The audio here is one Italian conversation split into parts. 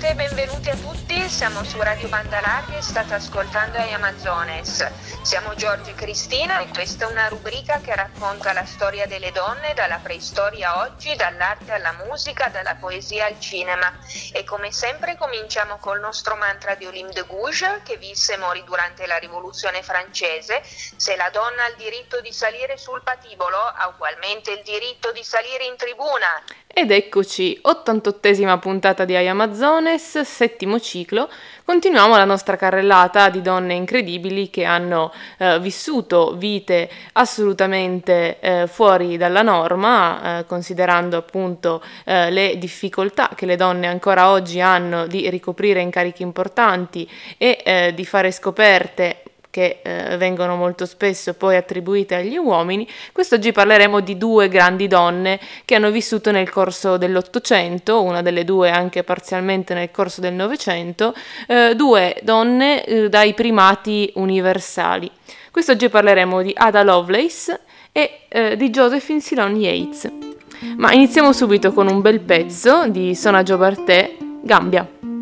Salve e benvenuti a tutti, siamo su Radio Banda Larga e state ascoltando I Amazones. Siamo Giorgio e Cristina e questa è una rubrica che racconta la storia delle donne dalla preistoria a oggi, dall'arte alla musica, dalla poesia al cinema. E come sempre cominciamo col nostro mantra di Olympe de Gouges, che visse e morì durante la Rivoluzione francese. Se la donna ha il diritto di salire sul patibolo, ha ugualmente il diritto di salire in tribuna. Ed eccoci, 88esima puntata di I Amazones, settimo ciclo. Continuiamo la nostra carrellata di donne incredibili che hanno vissuto vite assolutamente fuori dalla norma, considerando appunto le difficoltà che le donne ancora oggi hanno di ricoprire incarichi importanti e di fare scoperte che vengono molto spesso poi attribuite agli uomini. Quest'oggi parleremo di due grandi donne che hanno vissuto nel corso dell'Ottocento, una delle due anche parzialmente nel corso del Novecento, due donne dai primati universali. Quest'oggi parleremo di Ada Lovelace e di Josephine Silon Yates. Ma iniziamo subito con un bel pezzo di Sona Jobarteh, Gambia.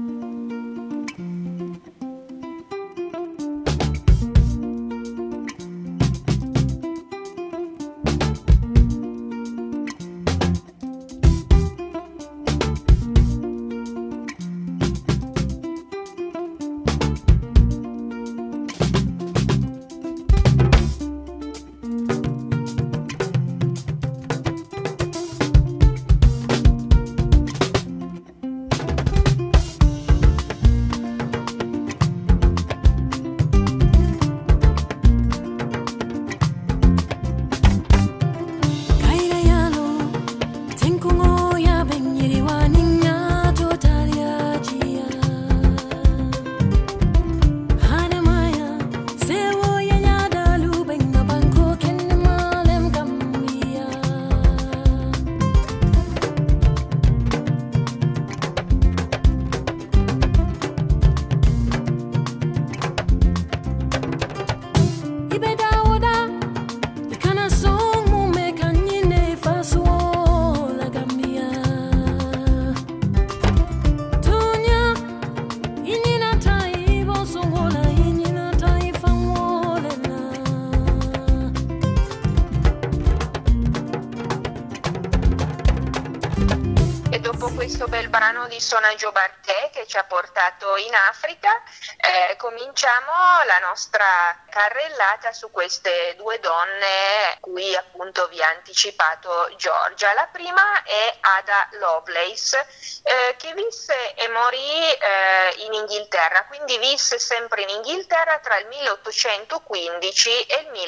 Questo bel brano di Sona Jobarteh che ci ha portato in Africa, cominciamo la nostra carrellata su queste due donne cui appunto vi ha anticipato Giorgia. La prima è Ada Lovelace, che visse e morì in Inghilterra, quindi visse sempre in Inghilterra tra il 1815 e il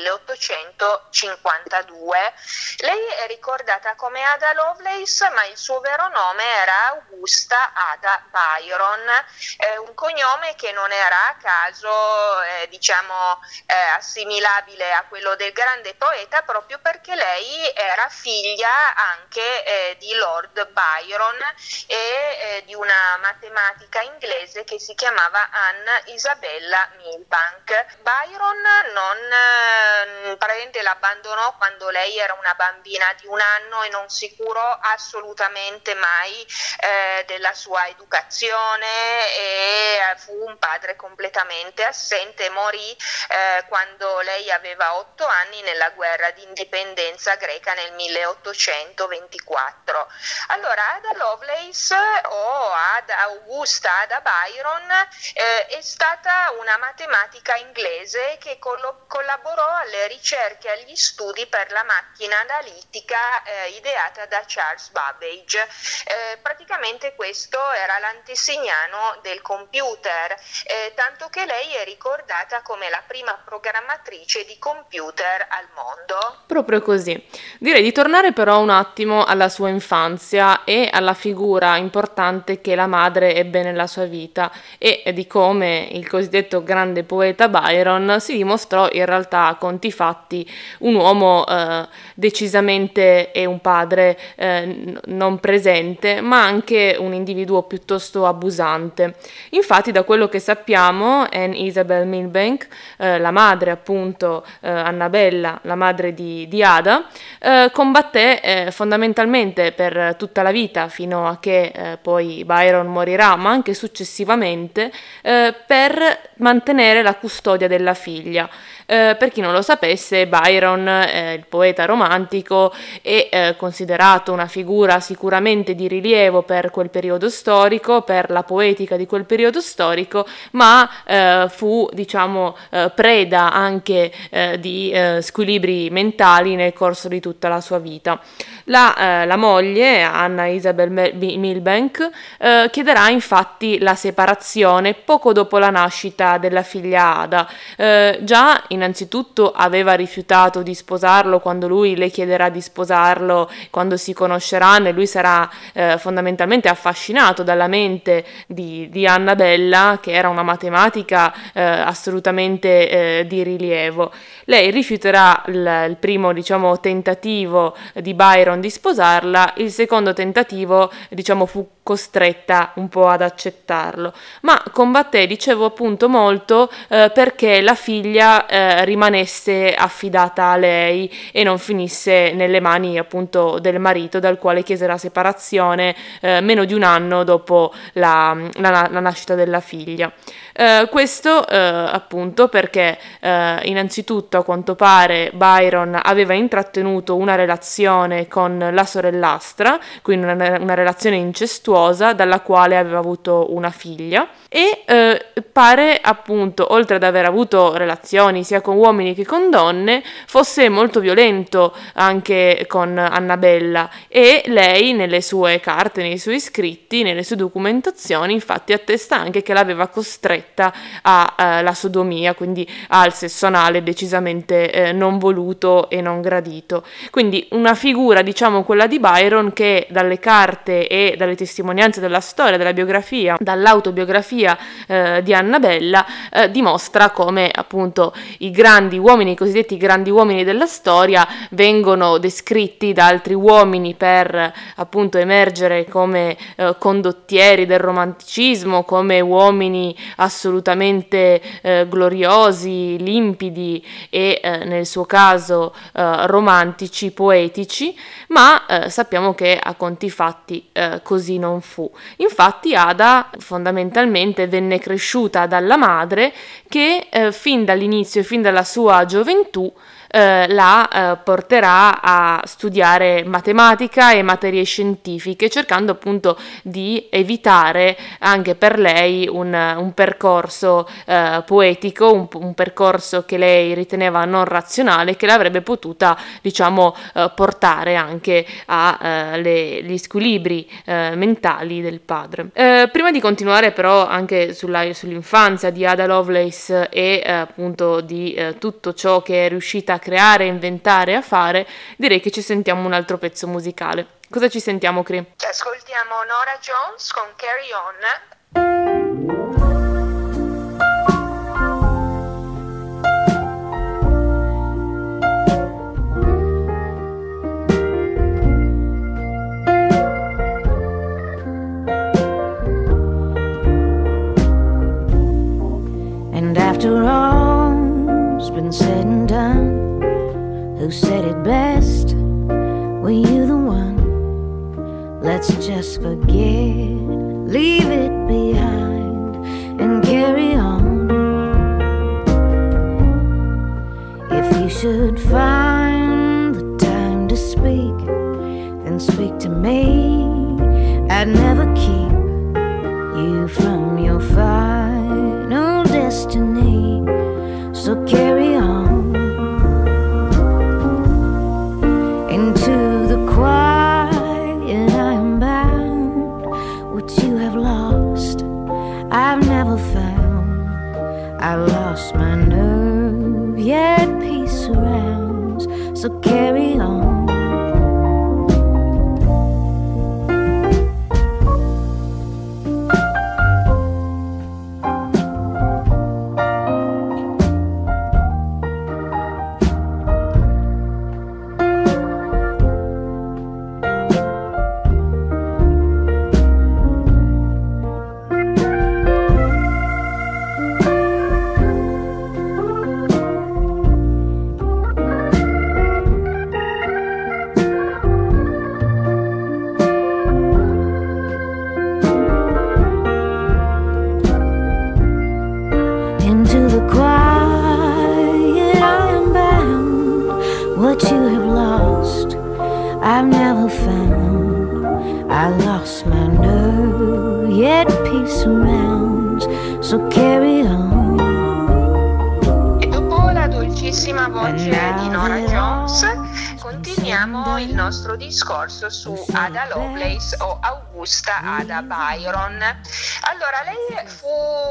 1852. Lei è ricordata come Ada Lovelace, ma il suo vero nome era Augusta Ada Byron, un cognome che non era a caso assimilabile a quello del grande poeta, proprio perché lei era figlia anche di Lord Byron e di una matematica inglese che si chiamava Anne Isabella Milbank. Byron praticamente l'abbandonò quando lei era una bambina di 1 anno e non si curò assolutamente mai della sua educazione e fu un padre completamente assente. Morì quando lei aveva 8 anni nella guerra di indipendenza greca nel 1824. Allora Ada Lovelace o Augusta Ada Byron è stata una matematica inglese che collaborò alle ricerche e agli studi per la macchina analitica ideata da Charles Babbage. Praticamente questo era l'antesignano del computer, tanto che lei è ricordata come la prima programmatrice di computer al mondo. Proprio così. Direi di tornare però un attimo alla sua infanzia e alla figura importante che la madre ebbe nella sua vita e di come il cosiddetto grande poeta Byron si dimostrò in realtà a conti fatti un uomo decisamente e un padre non presente, ma anche un individuo piuttosto abusante. Infatti, da quello che sappiamo, Anne Isabel Milbank, la madre appunto, Annabella, la madre di Ada, combatté fondamentalmente per tutta la vita fino a che poi Byron morirà, ma anche successivamente, per mantenere la custodia della figlia. Per chi non lo sapesse, Byron, il poeta romantico, è considerato una figura sicuramente di rilievo per quel periodo storico, per la poetica di quel periodo storico, ma fu, diciamo, preda anche di squilibri mentali nel corso di tutta la sua vita. La moglie, Anna Isabel Milbank, chiederà infatti la separazione poco dopo la nascita della figlia Ada. Già innanzitutto aveva rifiutato di sposarlo quando lui le chiederà di sposarlo, quando si conosceranno, e lui sarà fondamentalmente affascinato dalla mente di Annabella, che era una matematica assolutamente di rilievo. Lei rifiuterà il primo, diciamo, tentativo di Byron di sposarla, il secondo tentativo, diciamo, fu costretta un po' ad accettarlo, ma combatté, dicevo appunto, molto perché la figlia rimanesse affidata a lei e non finisse nelle mani appunto del marito, dal quale chiese la separazione meno di un anno dopo la nascita della figlia. Questo appunto perché innanzitutto, a quanto pare, Byron aveva intrattenuto una relazione con la sorellastra, quindi una relazione incestuosa, dalla quale aveva avuto una figlia, e pare appunto, oltre ad aver avuto relazioni sia con uomini che con donne, fosse molto violento anche con Annabella, e lei nelle sue carte, nei suoi scritti, nelle sue documentazioni infatti attesta anche che l'aveva costretta alla sodomia, quindi al sesso anale decisamente non voluto e non gradito. Quindi una figura, diciamo, quella di Byron, che dalle carte e dalle testimonianze della storia, della biografia, dall'autobiografia di Annabella, dimostra come appunto i grandi uomini, i cosiddetti grandi uomini della storia, vengono descritti da altri uomini per appunto emergere come condottieri del romanticismo, come uomini assolutamente gloriosi, limpidi e nel suo caso romantici, poetici, ma sappiamo che a conti fatti così non fu. Infatti Ada fondamentalmente venne cresciuta dalla madre che fin dall'inizio, fin dalla sua gioventù, la porterà a studiare matematica e materie scientifiche, cercando appunto di evitare anche per lei un percorso poetico, un percorso che lei riteneva non razionale, che l'avrebbe potuta, diciamo, portare anche agli squilibri mentali del padre. Prima di continuare però anche sull'infanzia di Ada Lovelace e appunto di tutto ciò che è riuscita a creare, inventare, a fare, direi che ci sentiamo un altro pezzo musicale. Cosa ci sentiamo, Cri? Ci ascoltiamo Nora Jones con Carry On. And after all's been said and done, who said it best? Were you the one? Let's just forget, leave it behind and carry on. If you should find the time to speak, then speak to me. I'd never keep you from your final destiny, so carry on. Into the quiet I am bound. What you have lost, I've never found. I've lost my nerve, yet peace surrounds, so carry on. what you have lost, I've never found. I lost my nerve, yet peace surrounds, so carry on. E dopo la dolcissima voce di Norah Jones, continuiamo il nostro discorso su Ada Lovelace o Augusta Ada Byron. Allora, lei fu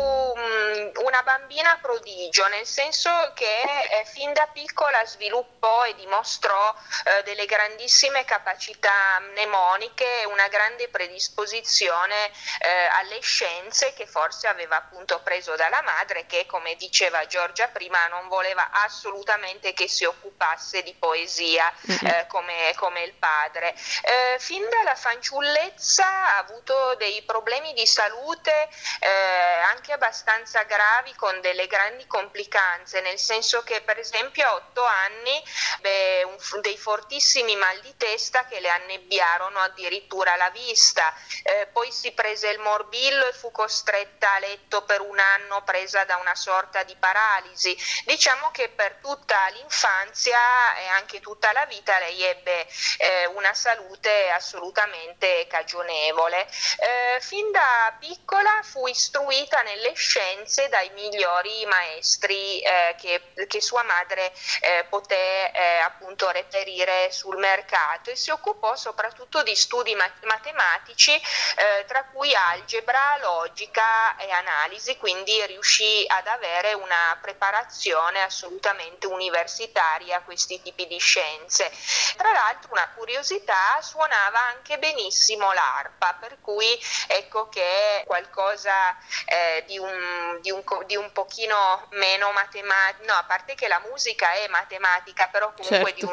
una bambina prodigio, nel senso che fin da piccola sviluppò e dimostrò delle grandissime capacità mnemoniche, una grande predisposizione alle scienze, che forse aveva appunto preso dalla madre, che, come diceva Giorgia prima, non voleva assolutamente che si occupasse di poesia come il padre. Fin dalla fanciullezza ha avuto dei problemi di salute anche abbastanza gravi, con delle grandi complicanze, nel senso che per esempio a 8 anni dei fortissimi mal di testa che le annebbiarono addirittura la vista, poi si prese il morbillo e fu costretta a letto per un anno, presa da una sorta di paralisi. Diciamo che per tutta l'infanzia e anche tutta la vita lei ebbe una salute assolutamente cagionevole. Fin da piccola fu istruita nelle scienze dai migliori maestri che sua madre poté appunto reperire sul mercato, e si occupò soprattutto di studi matematici, tra cui algebra, logica e analisi, quindi riuscì ad avere una preparazione assolutamente universitaria a questi tipi di scienze. Tra l'altro, una curiosità, suonava anche benissimo l'arpa, per cui ecco che qualcosa di un pochino meno matematico, no, a parte che la musica è matematica, però comunque certo,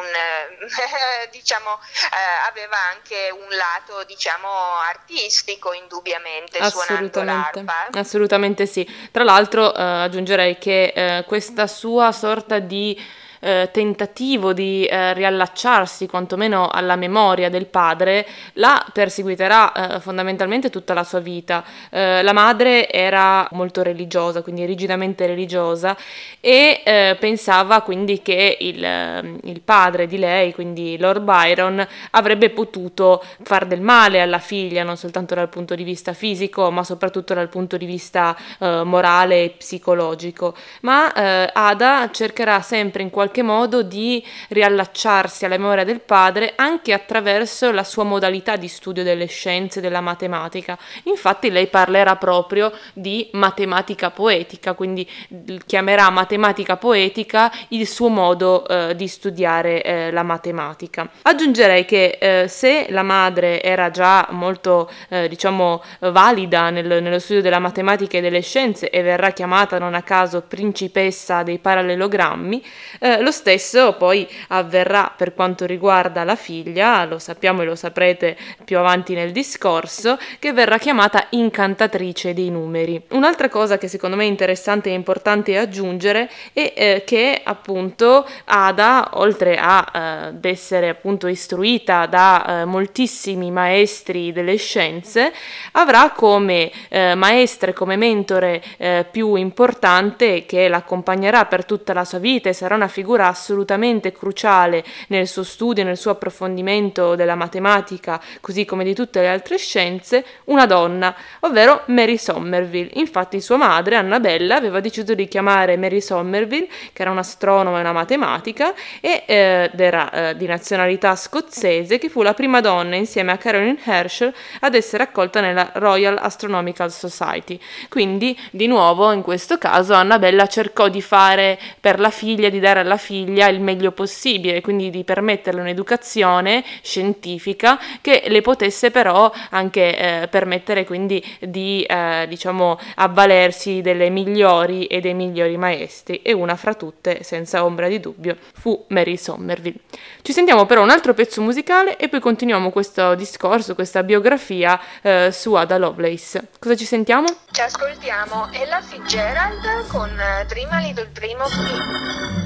diciamo aveva anche un lato, diciamo, artistico, indubbiamente, suonando l'arpa. Assolutamente sì. Tra l'altro aggiungerei che questa sua sorta di tentativo di riallacciarsi quantomeno alla memoria del padre la perseguiterà fondamentalmente tutta la sua vita. La madre era molto religiosa, quindi rigidamente religiosa, e pensava quindi che il padre di lei, quindi Lord Byron, avrebbe potuto far del male alla figlia, non soltanto dal punto di vista fisico, ma soprattutto dal punto di vista morale e psicologico. Ma Ada cercherà sempre in qualche modo di riallacciarsi alla memoria del padre anche attraverso la sua modalità di studio delle scienze, della matematica. Infatti lei parlerà proprio di matematica poetica, quindi chiamerà matematica poetica il suo modo di studiare la matematica. Aggiungerei che se la madre era già molto diciamo valida nello studio della matematica e delle scienze, e verrà chiamata non a caso principessa dei parallelogrammi, lo stesso poi avverrà per quanto riguarda la figlia, lo sappiamo e lo saprete più avanti nel discorso, che verrà chiamata incantatrice dei numeri. Un'altra cosa che secondo me è interessante e importante aggiungere è che appunto Ada, oltre ad essere appunto istruita da moltissimi maestri delle scienze, avrà come maestra e come mentore più importante, che l'accompagnerà per tutta la sua vita e sarà una figura assolutamente cruciale nel suo studio, nel suo approfondimento della matematica, così come di tutte le altre scienze, una donna, ovvero Mary Somerville. Infatti sua madre, Annabella, aveva deciso di chiamare Mary Somerville, che era un'astronoma e una matematica, ed era di nazionalità scozzese, che fu la prima donna insieme a Caroline Herschel ad essere accolta nella Royal Astronomical Society. Quindi di nuovo in questo caso Annabella cercò di fare per la figlia, di dare alla figlia il meglio possibile, quindi di permetterle un'educazione scientifica che le potesse però anche permettere quindi di diciamo avvalersi delle migliori e dei migliori maestri, e una fra tutte, senza ombra di dubbio, fu Mary Somerville. Ci sentiamo però un altro pezzo musicale e poi continuiamo questo discorso, questa biografia su Ada Lovelace. Cosa ci sentiamo? Ci ascoltiamo Ella Fitzgerald con Dream a Little Dream of Me.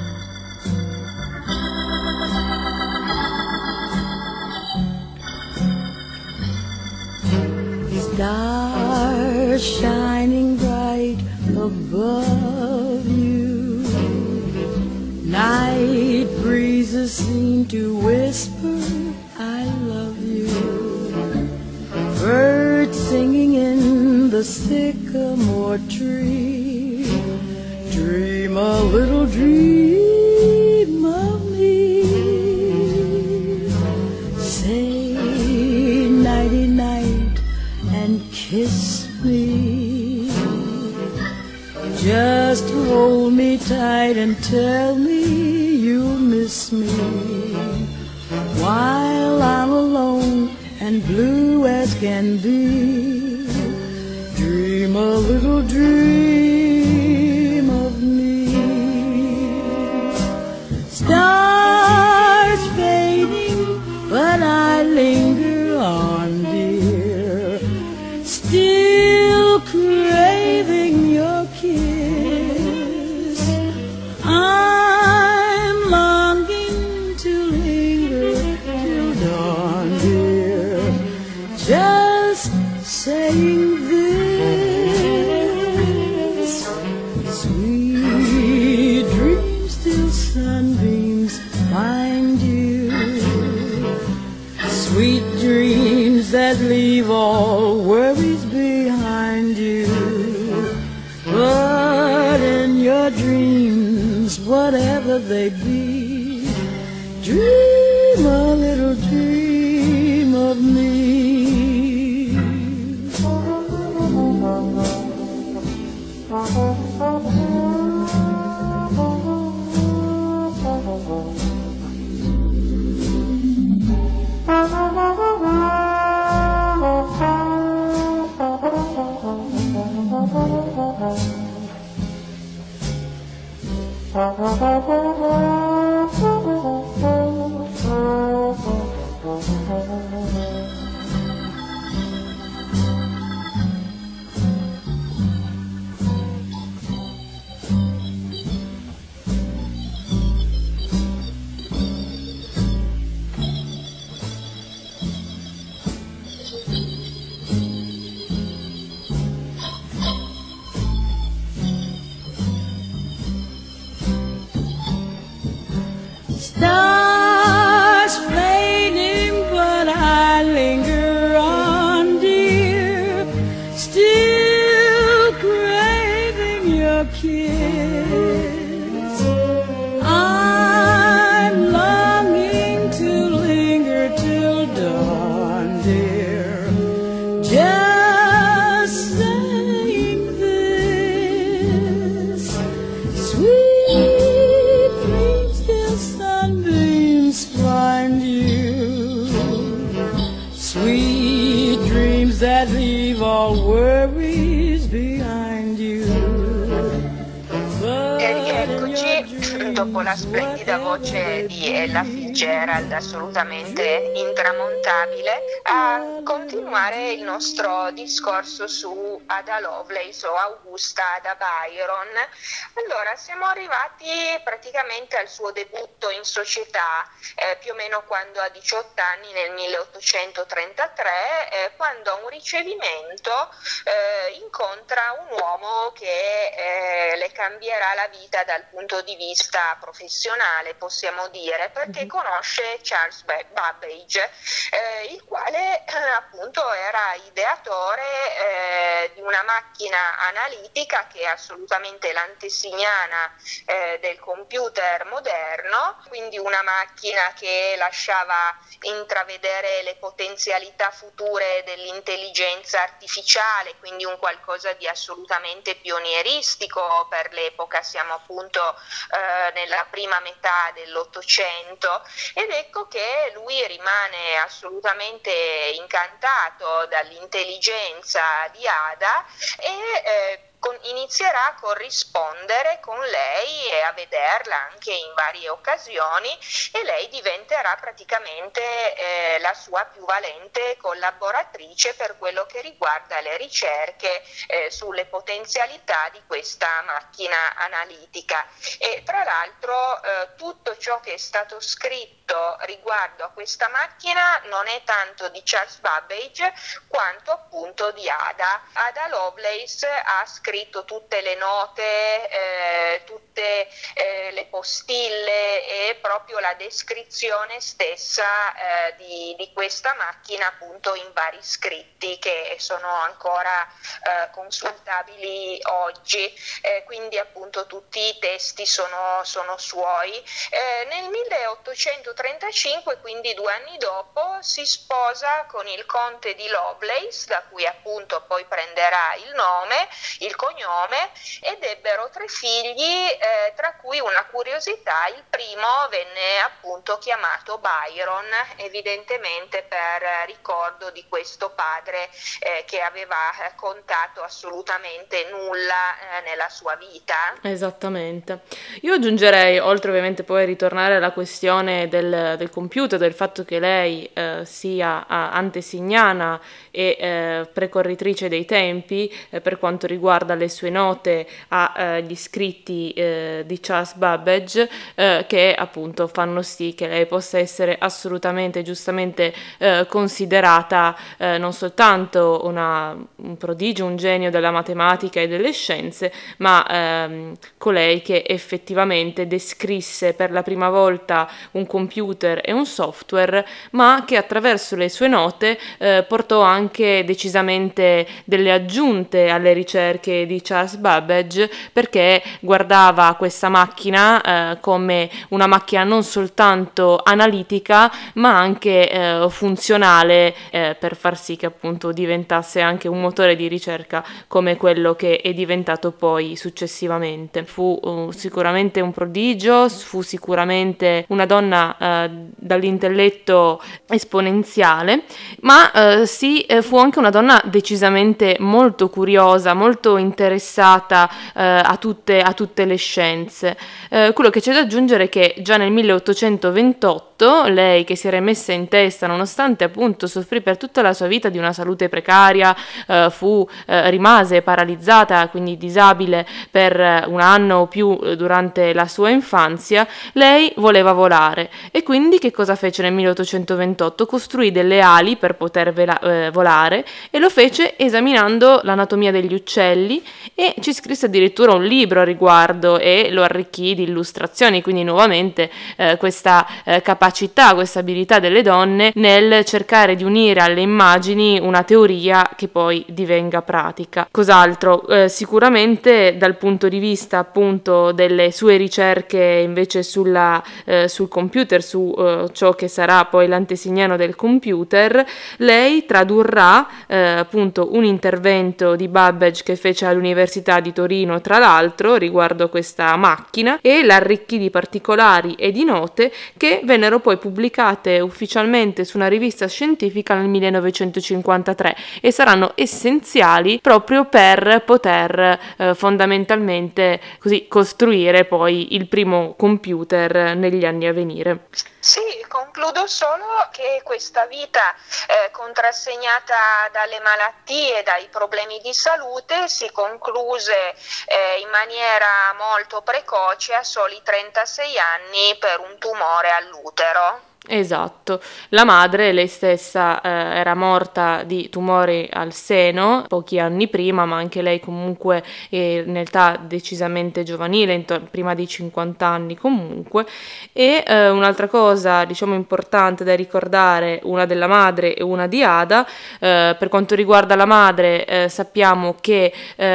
Stars shining bright above you, night breezes voices seem to whisper, I love you. Birds singing in the sycamore tree, dream a little dream of me. Say nighty-night and kiss me. Just hold me tight and tell me you'll miss me while I'm alone and blue as can be. Dream a little dream of me. Stars fading, but I linger on, dear, still craving your kiss. I'm longing to linger till dawn, dear, just saying this. Sweet dreams till sunbeams find you, sweet dreams that leave all worries behind you. But in your dreams, whatever they be, dream a little dream of me. Stars fading, but I linger on, dear, still craving your kiss. I'm longing to linger till dawn, dear, just saying this. Sweet dreams till sunbeams find you, sweet dreams that leave all worries behind you. E rieccoci dopo la splendida voce di Ella Fitzgerald, assolutamente intramontabile, a continuare il nostro discorso su Ada Lovelace o Augusta Ada Byron. Allora, siamo arrivati praticamente al suo debutto in società, più o meno quando ha 18 anni, nel 1833, quando a un ricevimento incontra un uomo che le cambierà la vita dal punto di vista professionale, possiamo dire, perché conosce Charles Babbage, il quale appunto era ideatore di una macchina analitica che è assolutamente l'antesignana del computer moderno, quindi una macchina che lasciava intravedere le potenzialità future dell'intelligenza artificiale, quindi un qualcosa di assolutamente pionieristico per l'epoca. Siamo appunto nella prima metà dell'Ottocento, ed ecco che lui rimane assolutamente incantato dall'intelligenza di Ada e inizierà a corrispondere con lei e a vederla anche in varie occasioni, e lei diventerà praticamente la sua più valente collaboratrice per quello che riguarda le ricerche sulle potenzialità di questa macchina analitica. E tra l'altro tutto ciò che è stato scritto riguardo a questa macchina non è tanto di Charles Babbage quanto appunto di Ada. Ada Lovelace ha scritto scritto tutte le note, tutte le postille e proprio la descrizione stessa di questa macchina, appunto in vari scritti che sono ancora consultabili oggi, quindi appunto tutti i testi sono suoi. Nel 1835, quindi 2 anni dopo, si sposa con il conte di Lovelace, da cui appunto poi prenderà il nome, il cognome, ed ebbero 3 figli, tra cui una curiosità: il primo venne appunto chiamato Byron, evidentemente per ricordo di questo padre che aveva contato assolutamente nulla nella sua vita. Esattamente. Io aggiungerei, oltre ovviamente poi a ritornare alla questione del computer, del fatto che lei sia antesignana e precorritrice dei tempi per quanto riguarda le sue note agli scritti di Charles Babbage, che appunto fanno sì che lei possa essere assolutamente giustamente considerata non soltanto un prodigio, un genio della matematica e delle scienze, ma colei che effettivamente descrisse per la prima volta un computer e un software, ma che attraverso le sue note portò anche decisamente delle aggiunte alle ricerche di Charles Babbage, perché guardava questa macchina come una macchina non soltanto analitica, ma anche funzionale, per far sì che appunto diventasse anche un motore di ricerca come quello che è diventato poi successivamente. Fu sicuramente un prodigio, fu sicuramente una donna dall'intelletto esponenziale, ma fu anche una donna decisamente molto curiosa, molto interessata a tutte le scienze. Quello che c'è da aggiungere è che già nel 1828 lei, che si era messa in testa, nonostante appunto soffrì per tutta la sua vita di una salute precaria, rimase paralizzata, quindi disabile per un anno o più durante la sua infanzia, lei voleva volare e quindi che cosa fece nel 1828? Costruì delle ali per poter volare, e lo fece esaminando l'anatomia degli uccelli, e ci scrisse addirittura un libro a riguardo e lo arricchì di illustrazioni, quindi nuovamente questa capacità, questa abilità delle donne nel cercare di unire alle immagini una teoria che poi divenga pratica. Cos'altro? Sicuramente dal punto di vista appunto delle sue ricerche invece sul computer, su ciò che sarà poi l'antesignano del computer, lei tradurrà appunto un intervento di Babbage che fece all'Università di Torino, tra l'altro, riguardo questa macchina, e l'arricchì di particolari e di note che vennero poi pubblicate ufficialmente su una rivista scientifica nel 1953 e saranno essenziali proprio per poter fondamentalmente così costruire poi il primo computer negli anni a venire. Sì, concludo solo che questa vita contrassegnata dalle malattie, dai problemi di salute, si concluse in maniera molto precoce, a soli 36 anni, per un tumore all'utero. Esatto, la madre, lei stessa era morta di tumore al seno pochi anni prima, ma anche lei comunque in età decisamente giovanile, prima dei 50 anni comunque. E un'altra cosa diciamo importante da ricordare, una della madre e una di Ada. Per quanto riguarda la madre, sappiamo che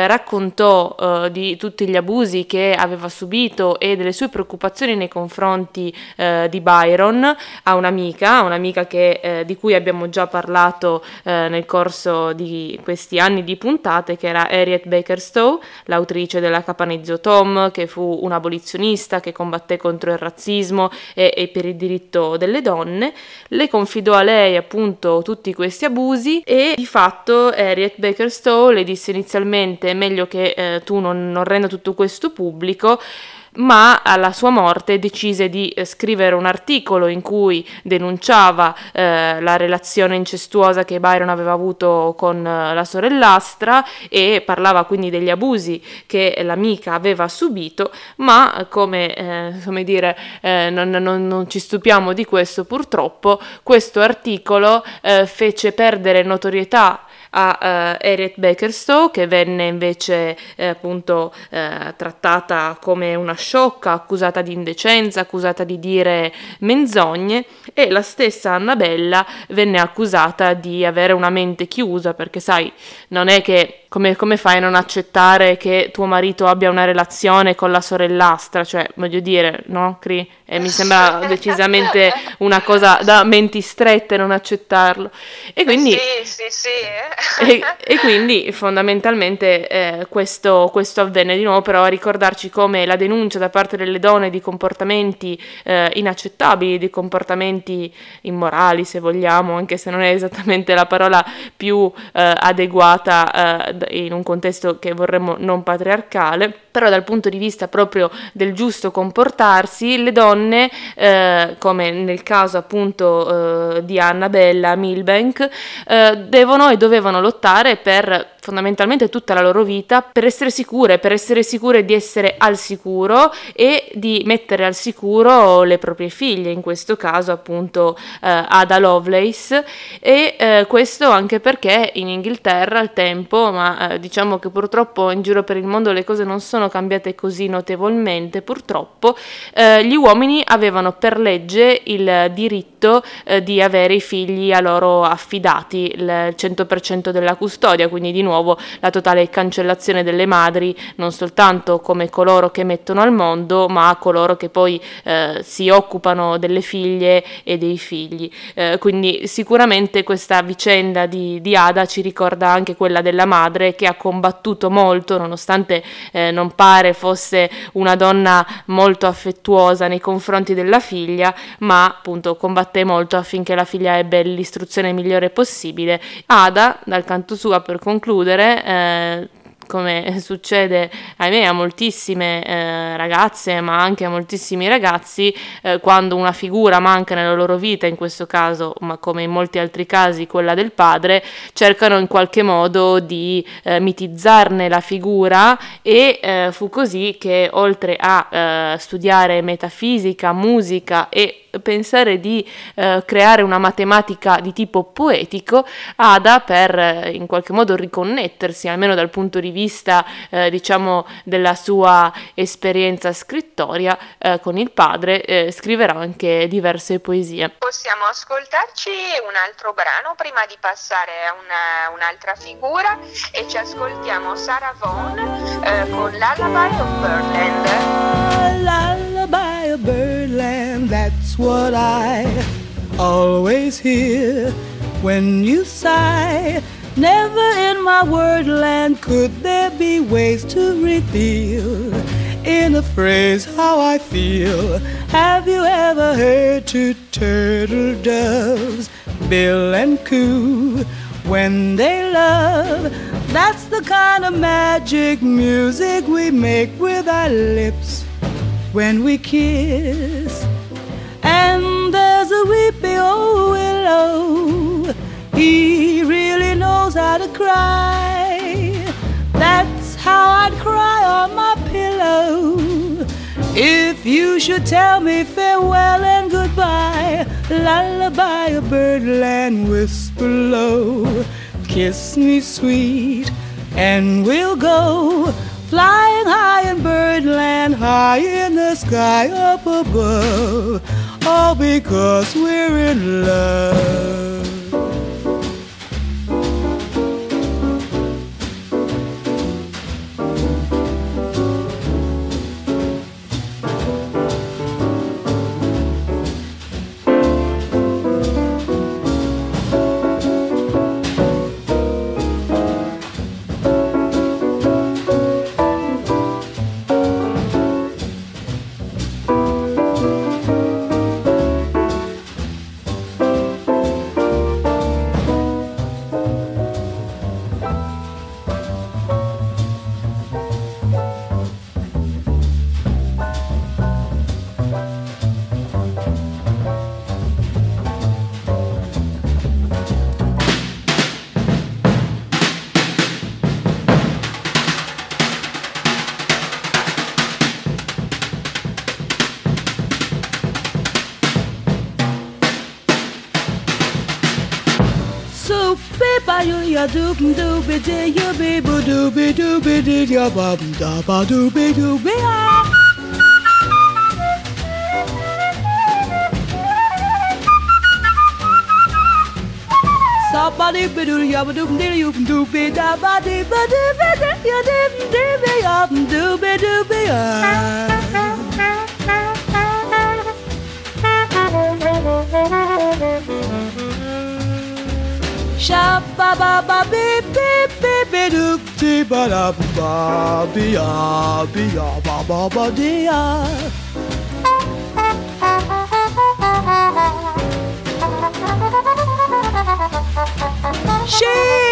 raccontò di tutti gli abusi che aveva subito e delle sue preoccupazioni nei confronti di Byron a un'amica che, di cui abbiamo già parlato nel corso di questi anni di puntate, che era Harriet Baker Stowe, l'autrice della Capanizzo Tom, che fu un'abolizionista che combatté contro il razzismo e per il diritto delle donne. Le confidò a lei appunto tutti questi abusi e di fatto Harriet Baker Stowe le disse inizialmente: meglio che tu non renda tutto questo pubblico. ma alla sua morte decise di scrivere un articolo in cui denunciava la relazione incestuosa che Byron aveva avuto con la sorellastra e parlava quindi degli abusi che l'amica aveva subito, ma come non ci stupiamo di questo purtroppo, questo articolo fece perdere notorietà a Harriet Beckerstow, che venne invece trattata come una sciocca, accusata di indecenza, accusata di dire menzogne, e la stessa Annabella venne accusata di avere una mente chiusa, perché sai, non è che come fai a non accettare che tuo marito abbia una relazione con la sorellastra, cioè voglio dire, no, Cri? Mi sembra decisamente una cosa da menti strette non accettarlo. E quindi, sì. e quindi fondamentalmente questo avvenne di nuovo, però a ricordarci come la denuncia da parte delle donne di comportamenti inaccettabili, di comportamenti immorali, se vogliamo, anche se non è esattamente la parola più adeguata in un contesto che vorremmo non patriarcale, però dal punto di vista proprio del giusto comportarsi, le donne, come nel caso appunto di Annabella Milbank, devono e dovevano lottare per fondamentalmente tutta la loro vita per essere sicure di essere al sicuro e di mettere al sicuro le proprie figlie, in questo caso appunto Ada Lovelace, e questo anche perché in Inghilterra al tempo, ma diciamo che purtroppo in giro per il mondo le cose non sono cambiate così notevolmente, purtroppo gli uomini avevano per legge il diritto di avere i figli a loro affidati, il 100% della custodia, quindi di nuovo la totale cancellazione delle madri, non soltanto come coloro che mettono al mondo, ma coloro che poi si occupano delle figlie e dei figli. Quindi sicuramente questa vicenda di Ada ci ricorda anche quella della madre, che ha combattuto molto, nonostante non pare fosse una donna molto affettuosa nei confronti della figlia, ma appunto combatté molto affinché la figlia ebbe l'istruzione migliore possibile. Ada, dal canto suo, per concludere, come succede ahimè a moltissime ragazze, ma anche a moltissimi ragazzi, quando una figura manca nella loro vita, in questo caso, ma come in molti altri casi quella del padre, cercano in qualche modo di mitizzarne la figura, e fu così che oltre a studiare metafisica, musica e pensare di creare una matematica di tipo poetico, Ada, per in qualche modo riconnettersi, almeno dal punto di vista diciamo della sua esperienza scrittoria con il padre, scriverà anche diverse poesie. Possiamo ascoltarci un altro brano prima di passare a un'altra figura, e ci ascoltiamo Sarah Vaughan con Lullaby of Birdland. Lullaby of Birdland, that's what I always hear when you sigh. Never in my wordland could there be ways to reveal in a phrase how I feel. Have you ever heard two turtle doves bill and coo when they love? That's the kind of magic music we make with our lips when we kiss. And there's a weepy old willow, he really knows how to cry. That's how I'd cry on my pillow if you should tell me farewell and goodbye. Lullaby of birdland, whisper low, kiss me sweet, and we'll go flying high in birdland, high in the sky up above, all because we're in love. ba you ya doop doop dee you be boo doop dee ya ba da ba doop ah. Somebody be do ya ba doop dee you doop da ba dee ba dee ya dee ya doop ah. Shabba ba ba beep beep beep beep doop dee ba da ba be ya ba ba dee ya. She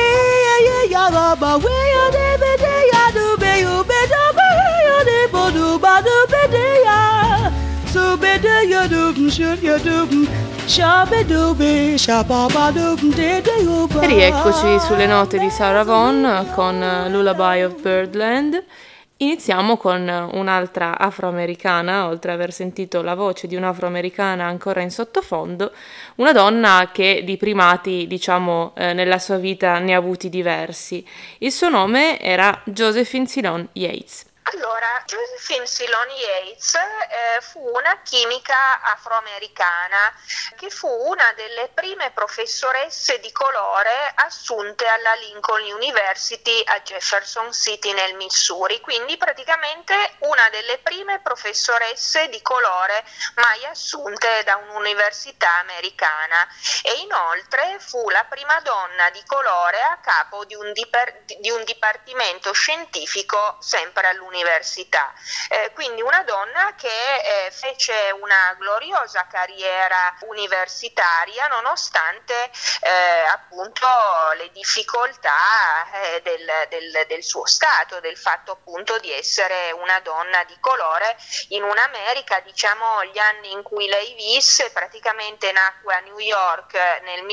ya ba ba we ya de be de ya do be you be do be ya de bo do ba do be de ya so be de ya do should ya do shabba do be shabba ba do de de you ba. E rieccoci sulle note di Sarah Vaughan con Lullaby of Birdland. Iniziamo con un'altra afroamericana, oltre ad aver sentito la voce di un'afroamericana ancora in sottofondo, una donna che di primati, diciamo, nella sua vita ne ha avuti diversi. Il suo nome era Josephine Ceylon Yates. Allora, Josephine Ceylon Yates fu una chimica afroamericana che fu una delle prime professoresse di colore assunte alla Lincoln University a Jefferson City nel Missouri, quindi praticamente una delle prime professoresse di colore mai assunte da un'università americana, e inoltre fu la prima donna di colore a capo di un dipartimento scientifico sempre all'università. Quindi una donna che fece una gloriosa carriera universitaria nonostante appunto le difficoltà del suo stato, del fatto appunto di essere una donna di colore in un'America, diciamo, gli anni in cui lei visse. Praticamente nacque a New York nel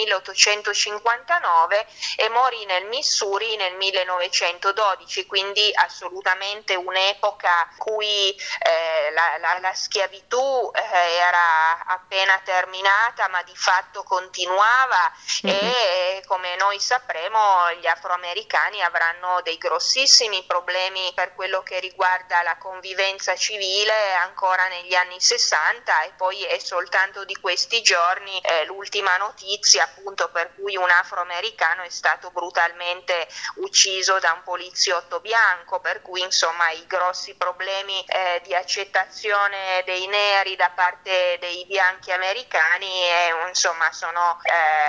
1859 e morì nel Missouri nel 1912, quindi assolutamente un'epoca in cui la schiavitù era appena terminata, ma di fatto continuava, e come noi sapremo gli afroamericani avranno dei grossissimi problemi per quello che riguarda la convivenza civile ancora negli anni 60, e poi è soltanto di questi giorni l'ultima notizia appunto per cui un afroamericano è stato brutalmente ucciso da un poliziotto bianco, per cui insomma i grossi problemi di accettazione dei neri da parte dei bianchi americani insomma sono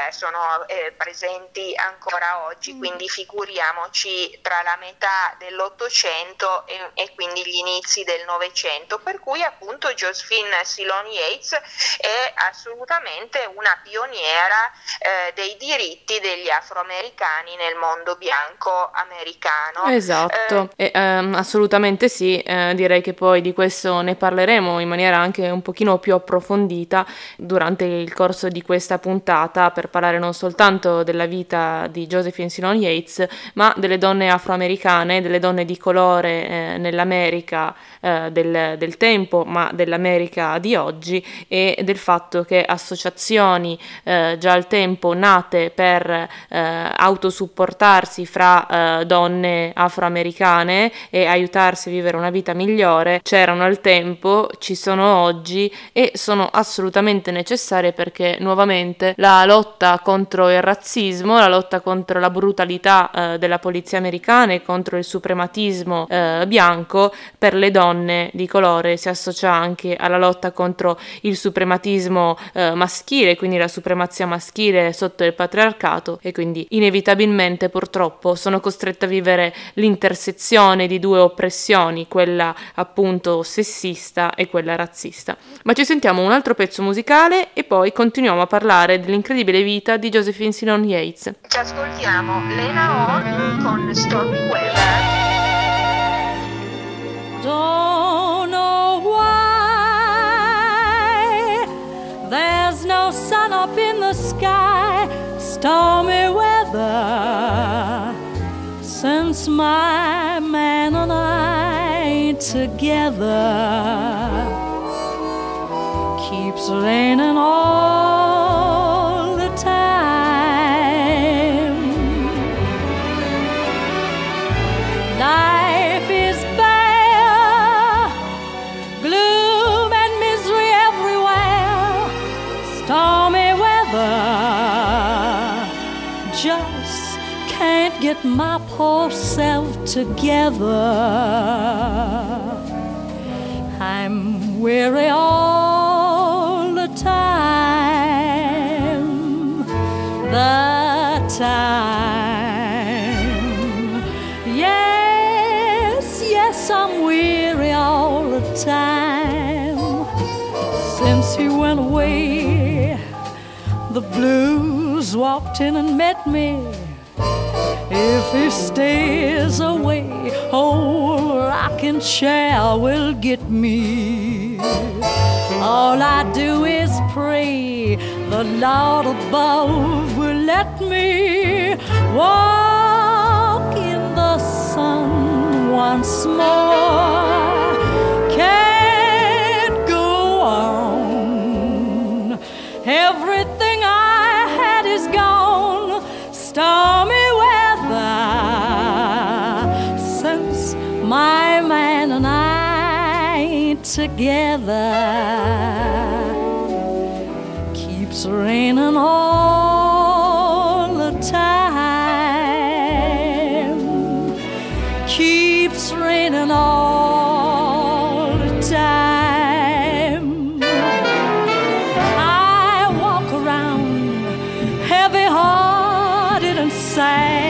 presenti ancora oggi, quindi figuriamoci tra la metà dell'Ottocento e quindi gli inizi del Novecento, per cui appunto Josephine Ceylon Yates è assolutamente una pioniera dei diritti degli afroamericani nel mondo bianco americano. Esatto, assolutamente sì, direi che poi di questo ne parleremo in maniera anche un pochino più approfondita durante il corso di questa puntata, per parlare non soltanto della vita di Josephine Ceylon Yates, ma delle donne afroamericane, delle donne di colore nell'America del tempo, ma dell'America di oggi, e del fatto che associazioni già al tempo nate per autosupportarsi fra donne afroamericane e aiutarsi a vivere una vita migliore c'erano al tempo, ci sono oggi e sono assolutamente necessarie, perché nuovamente la lotta contro il razzismo, la lotta contro la brutalità della polizia americana e contro il suprematismo bianco per le donne di colore si associa anche alla lotta contro il suprematismo maschile, quindi la supremazia maschile sotto il patriarcato, e quindi inevitabilmente purtroppo sono costretta a vivere l'intersezione di due oppressioni, quella appunto sessista e quella razzista. Ma ci sentiamo un altro pezzo musicale e poi continuiamo a parlare dell'incredibile vita di Josephine Ceylon Yates. Ci ascoltiamo Lena Horne con Stormy Weather. Don't know why there's no sun up in the sky, stormy weather, since my man and I together. Keeps raining all the time. stormy weather. Just can't get my poor self together. I'm weary all the time. The time. Yes, yes, I'm weary all the time. Since he went away, the blues walked in and met me. If he stays away, oh, rocking chair will get me. All I do is pray the Lord above will let me walk in the sun once more. Can't go on. Everything I had is gone. Stormy since my man and I ain't together. Keeps raining all the time. Keeps raining all the time. I walk around heavy-hearted and sad.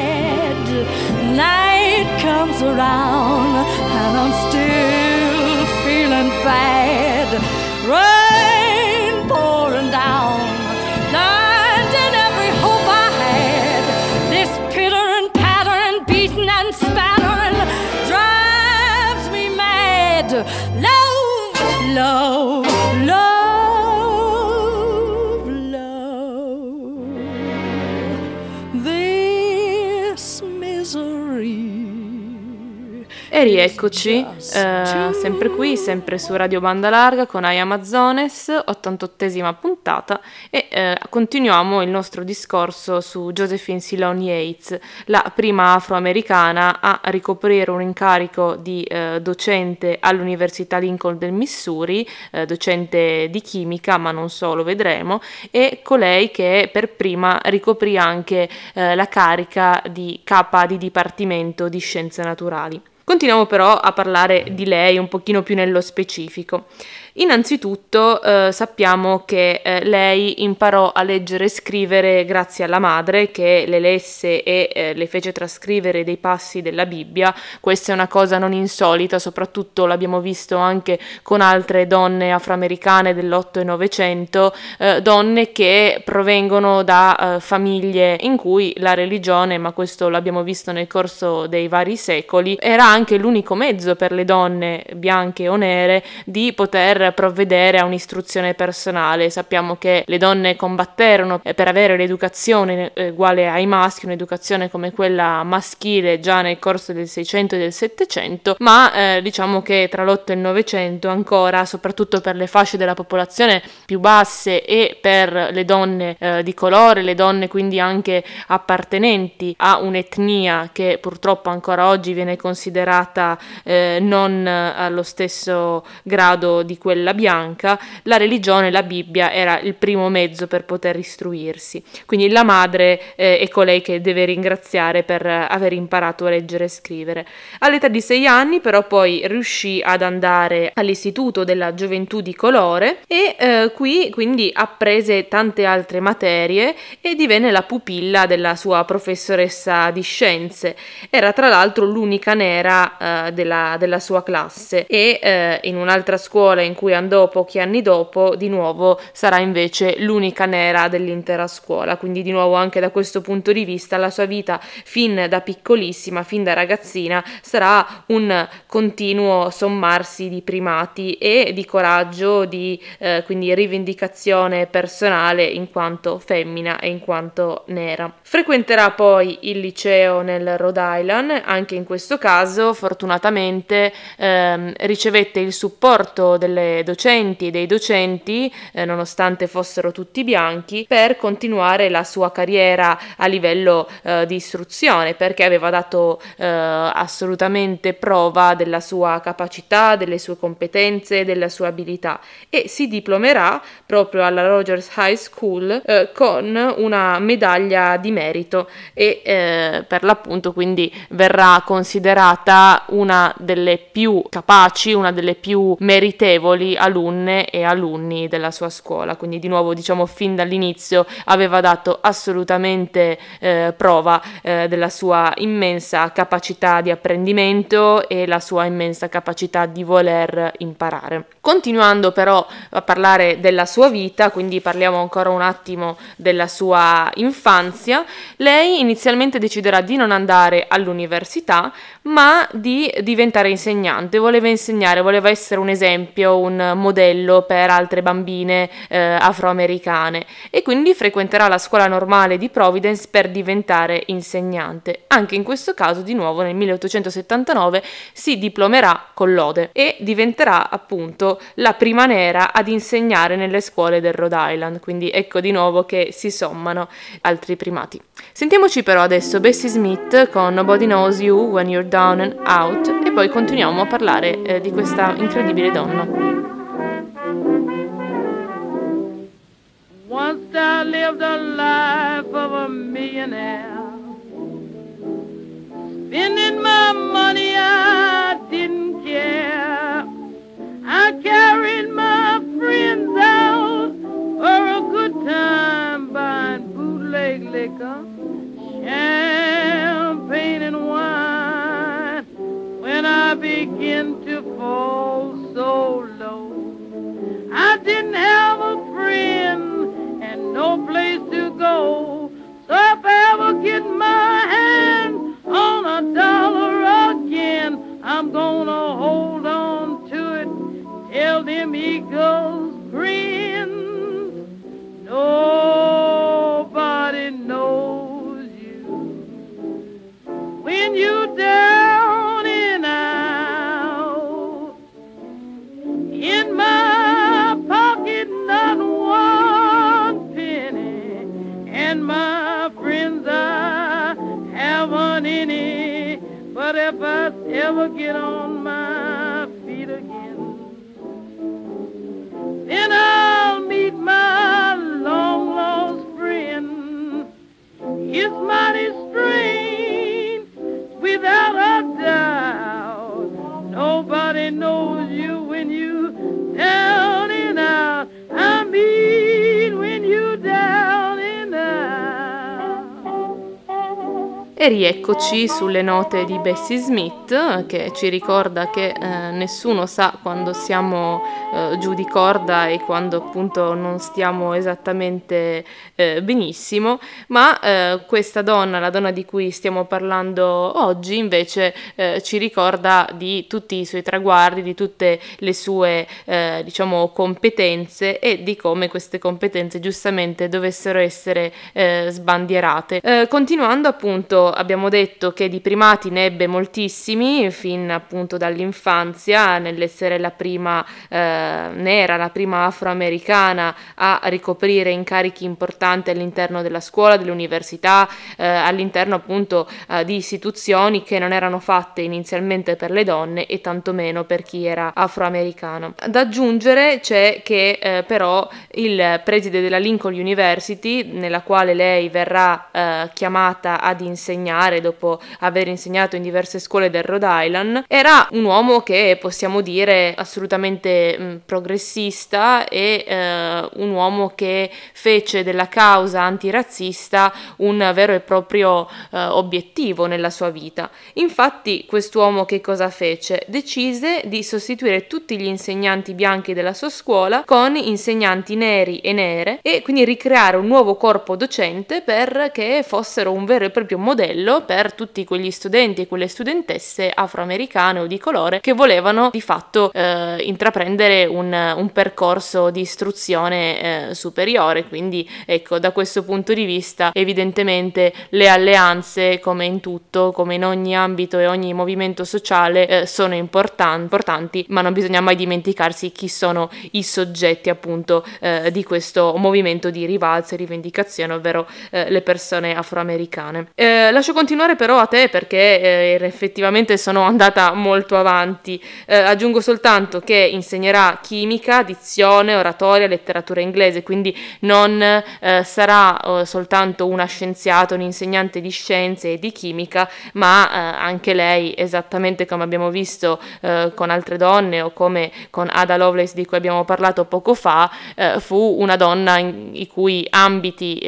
Night comes around and I'm still feeling bad. Rain pouring down, blinding every hope I had. This pittering, pattering, beating and spattering drives me mad. Love, love, love, love. This misery. E rieccoci, sempre qui, sempre su Radio Banda Larga con I Am Amazones, 88esima puntata, e continuiamo il nostro discorso su Josephine Ceylon Yates, la prima afroamericana a ricoprire un incarico di docente all'Università Lincoln del Missouri, docente di chimica, ma non solo, vedremo, e colei che per prima ricoprì anche la carica di capa di Dipartimento di Scienze Naturali. Continuiamo però a parlare di lei un pochino più nello specifico. Innanzitutto sappiamo che lei imparò a leggere e scrivere grazie alla madre che le lesse e le fece trascrivere dei passi della Bibbia. Questa è una cosa non insolita, soprattutto l'abbiamo visto anche con altre donne afroamericane dell'8 e 900, donne che provengono da famiglie in cui la religione, ma questo l'abbiamo visto nel corso dei vari secoli, era anche l'unico mezzo per le donne bianche o nere di poter provvedere a un'istruzione personale. Sappiamo che le donne combatterono per avere l'educazione uguale ai maschi, un'educazione come quella maschile già nel corso del 600 e del 700, ma diciamo che tra l'8 e il 900 ancora, soprattutto per le fasce della popolazione più basse e per le donne di colore, le donne quindi anche appartenenti a un'etnia che purtroppo ancora oggi viene considerata non allo stesso grado di quella bianca, la religione, la Bibbia era il primo mezzo per poter istruirsi. Quindi la madre è colei che deve ringraziare per aver imparato a leggere e scrivere. All'età di 6 anni però poi riuscì ad andare all'Istituto della Gioventù di Colore e qui quindi apprese tante altre materie e divenne la pupilla della sua professoressa di scienze. Era tra l'altro l'unica nera della sua classe e in un'altra scuola in cui andò pochi anni dopo, di nuovo sarà invece l'unica nera dell'intera scuola. Quindi di nuovo anche da questo punto di vista la sua vita fin da piccolissima, fin da ragazzina, sarà un continuo sommarsi di primati e di coraggio, di quindi rivendicazione personale in quanto femmina e in quanto nera. Frequenterà poi il liceo nel Rhode Island, anche in questo caso fortunatamente ricevette il supporto delle delle docenti e dei docenti, nonostante fossero tutti bianchi, per continuare la sua carriera a livello di istruzione, perché aveva dato assolutamente prova della sua capacità, delle sue competenze, della sua abilità, e si diplomerà proprio alla Rogers High School con una medaglia di merito e per l'appunto quindi verrà considerata una delle più capaci, una delle più meritevoli alunne e alunni della sua scuola. Quindi di nuovo, diciamo, fin dall'inizio aveva dato assolutamente prova della sua immensa capacità di apprendimento e la sua immensa capacità di voler imparare. Continuando però a parlare della sua vita, quindi parliamo ancora un attimo della sua infanzia, lei inizialmente deciderà di non andare all'università, ma di diventare insegnante. Voleva insegnare, voleva essere un esempio, un modello per altre bambine afroamericane, e quindi frequenterà la scuola normale di Providence per diventare insegnante. Anche in questo caso, di nuovo, nel 1879 si diplomerà con lode e diventerà appunto la prima nera ad insegnare nelle scuole del Rhode Island. Quindi ecco di nuovo che si sommano altri primati. Sentiamoci però adesso Bessie Smith con Nobody Knows You When You're Down and Out, e poi continuiamo a parlare di questa incredibile donna. Once I lived a life of a millionaire, spending my money I didn't care. I carried my friends out for a good time, buying bootleg liquor, champagne and wine. When I began to fall so low, I didn't have a friend and no place to go. So if I ever get my hand on $1 again, I'm gonna hold on to it till them eagles grin. Nobody knows you when you're down and out. In my pocket not one penny, and my friends I haven't any. But if I ever get on my feet again, then I'll meet my long-lost friend. It's mighty strange, without a doubt. Nobody knows you when you down and out. I mean when you down and out. E rieccoci sulle note di Bessie Smith, che ci ricorda che nessuno sa quando siamo giù di corda e quando appunto non stiamo esattamente benissimo, ma questa donna, la donna di cui stiamo parlando oggi, invece ci ricorda di tutti i suoi traguardi, di tutte le sue diciamo competenze, e di come queste competenze giustamente dovessero essere sbandierate. Continuando, appunto, abbiamo detto che di primati ne ebbe moltissimi fin appunto dall'infanzia, nell'essere la prima nera, la prima afroamericana a ricoprire incarichi importanti all'interno della scuola, dell'università, all'interno appunto di istituzioni che non erano fatte inizialmente per le donne e tantomeno per chi era afroamericano. Da aggiungere c'è che però il preside della Lincoln University, nella quale lei verrà chiamata ad insegnare dopo aver insegnato in diverse scuole del Rhode Island, era un uomo che possiamo dire assolutamente progressista e un uomo che fece della causa antirazzista un vero e proprio obiettivo nella sua vita. Infatti quest'uomo che cosa fece? Decise di sostituire tutti gli insegnanti bianchi della sua scuola con insegnanti neri e nere, e quindi ricreare un nuovo corpo docente perché fossero un vero e proprio modello modello per tutti quegli studenti e quelle studentesse afroamericane o di colore che volevano di fatto intraprendere un percorso di istruzione superiore. Quindi ecco, da questo punto di vista evidentemente le alleanze, come in tutto, come in ogni ambito e ogni movimento sociale, sono importanti, ma non bisogna mai dimenticarsi chi sono i soggetti appunto di questo movimento di rivalsa e rivendicazione, ovvero le persone afroamericane. Lascio continuare però a te, perché effettivamente sono andata molto avanti. Aggiungo soltanto che insegnerà chimica, dizione, oratoria, letteratura inglese, quindi non sarà soltanto una scienziata, un insegnante di scienze e di chimica, ma anche lei, esattamente come abbiamo visto con altre donne o come con Ada Lovelace di cui abbiamo parlato poco fa, fu una donna i cui ambiti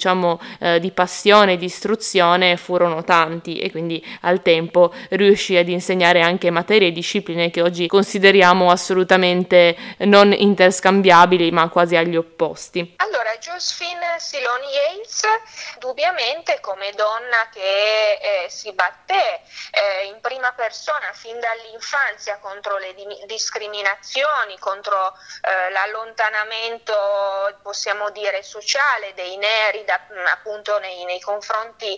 di passione e di istruzione furono tanti, e quindi al tempo riuscì ad insegnare anche materie e discipline che oggi consideriamo assolutamente non interscambiabili, ma quasi agli opposti. Allora, Josephine Silone Yates, indubbiamente come donna che si batté in prima persona fin dall'infanzia contro le discriminazioni, contro l'allontanamento, possiamo dire, sociale dei neri appunto nei confronti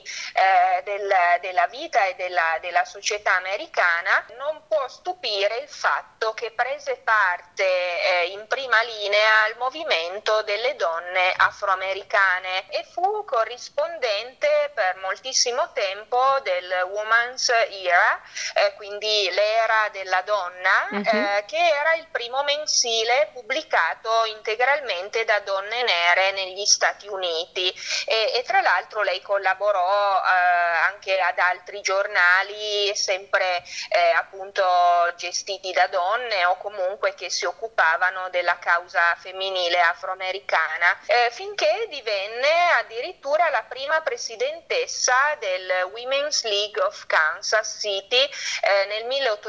della vita e della società americana, non può stupire il fatto che prese parte in prima linea al movimento delle donne afroamericane e fu corrispondente per moltissimo tempo del Woman's Era, quindi l'era della donna, che era il primo mensile pubblicato integralmente da donne nere negli Stati Uniti, e tra l'altro lei collaborò anche ad altri giornali sempre appunto gestiti da donne o comunque che si occupavano della causa femminile afroamericana, finché divenne addirittura la prima presidentessa del Women's League of Kansas City nel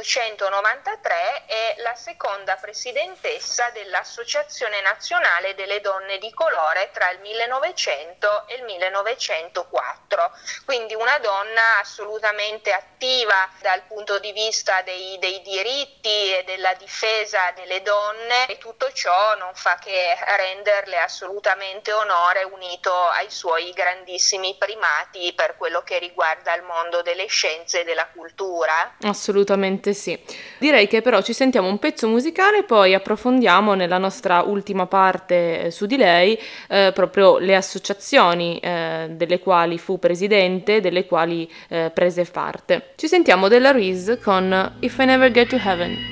1893 e la seconda presidentessa dell'Associazione Nazionale delle Donne di Colore tra il 1900 e il 1904. Quindi una donna assolutamente attiva dal punto di vista dei diritti e della difesa delle donne, e tutto ciò non fa che renderle assolutamente onore, unito ai suoi grandissimi primati per quello che riguarda il mondo delle scienze e della cultura. Assolutamente sì. Direi che però ci sentiamo un pezzo musicale, poi approfondiamo nella nostra ultima parte su di lei proprio le associazioni delle quali fu presidente, delle quali prese parte. Ci sentiamo della Reese con If I Never Get to Heaven.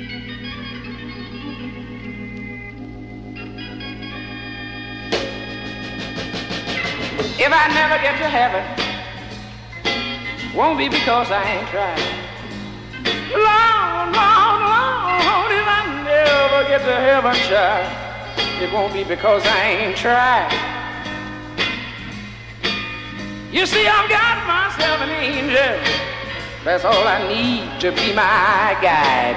If I never get to heaven, won't be because I ain't tried. Lord, Lord, Lord, if I never get to heaven, child, it won't be because I ain't tried. You see, I've got myself an angel, that's all I need to be my guide.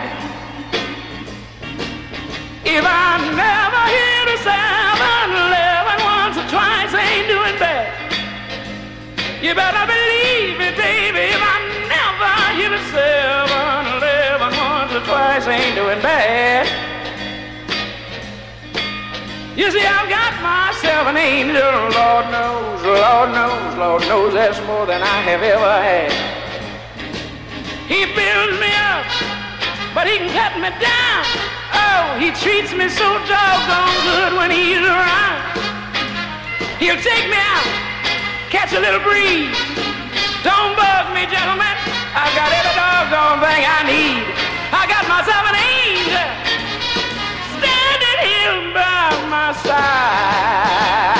If I never hit a 7-11 once or twice, I ain't doing bad. You better believe it, baby. If I never hit a 7-11 once or twice, I ain't doing bad. You see, I've got myself an angel. Lord knows, Lord knows, Lord knows that's more than I have ever had. He builds me up, but he can cut me down. Oh, he treats me so doggone good when he's around. He'll take me out, catch a little breeze. Don't bug me, gentlemen, I've got every doggone thing I need. I got myself an angel standing here by my side.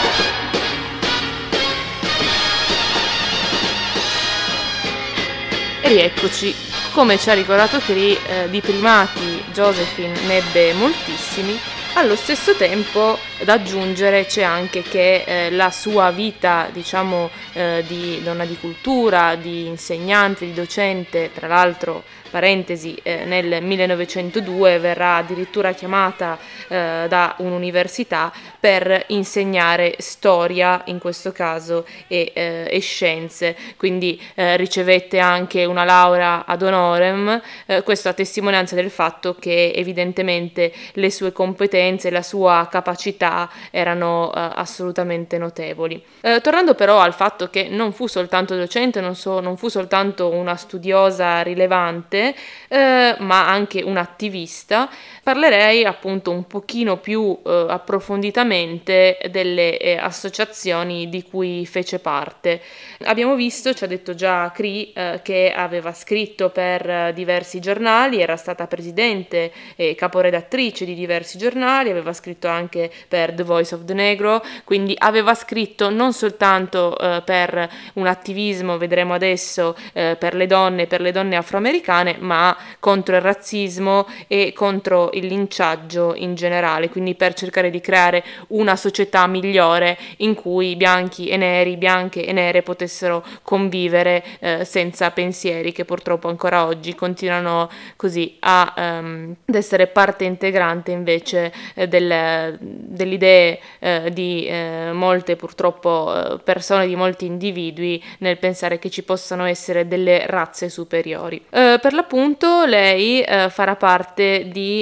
E rieccoci. Come ci ha ricordato Cree, di primati Josephine ne ebbe moltissimi, Allo stesso tempo da aggiungere c'è anche che la sua vita, diciamo, di donna di cultura, di insegnante, di docente, tra l'altro, parentesi, nel 1902 verrà addirittura chiamata da un'università per insegnare storia, in questo caso, e scienze, quindi ricevette anche una laurea ad honorem, questo a testimonianza del fatto che evidentemente le sue competenze, la sua capacità erano assolutamente notevoli. Tornando però al fatto che non fu soltanto docente, non fu soltanto una studiosa rilevante, ma anche un attivista, parlerei appunto un pochino più approfonditamente delle associazioni di cui fece parte. Abbiamo visto, ci ha detto già Cree, che aveva scritto per diversi giornali, era stata presidente e caporedattrice di diversi giornali, aveva scritto anche per The Voice of the Negro, quindi aveva scritto non soltanto per un attivismo, vedremo adesso, per le donne afroamericane, ma contro il razzismo e contro il linciaggio in generale, quindi per cercare di creare una società migliore in cui bianchi e neri, bianche e nere potessero convivere senza pensieri che purtroppo ancora oggi continuano così ad essere parte integrante invece delle idee di molte purtroppo persone, di molti individui, nel pensare che ci possano essere delle razze superiori. Per l'appunto lei farà parte di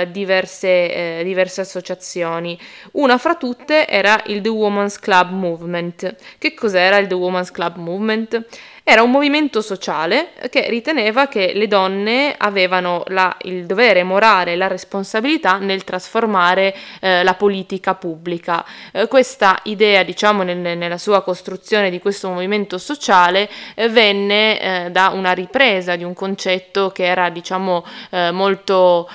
diverse associazioni. Una fra tutte era il The Women's Club Movement. Che cos'era il The Women's Club Movement? Era un movimento sociale che riteneva che le donne avevano il dovere morale, la responsabilità nel trasformare la politica pubblica. Questa idea, diciamo, nella sua costruzione di questo movimento sociale venne da una ripresa di un concetto che era, diciamo, molto